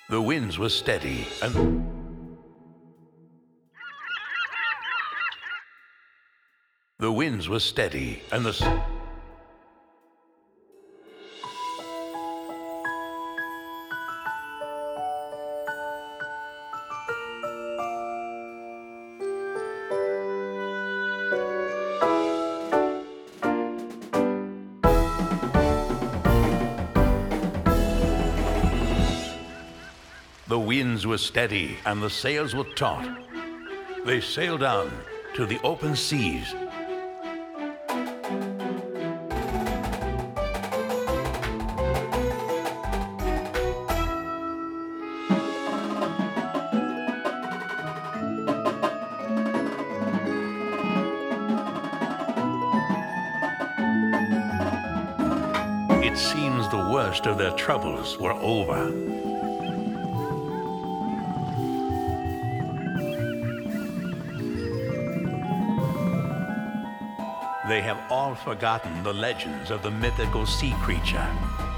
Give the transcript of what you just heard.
The winds were steady and the winds were steady and the winds were steady and the sails were taut. They sailed on to the open seas. It seems the worst of their troubles were over. They have all forgotten the legends of the mythical sea creature.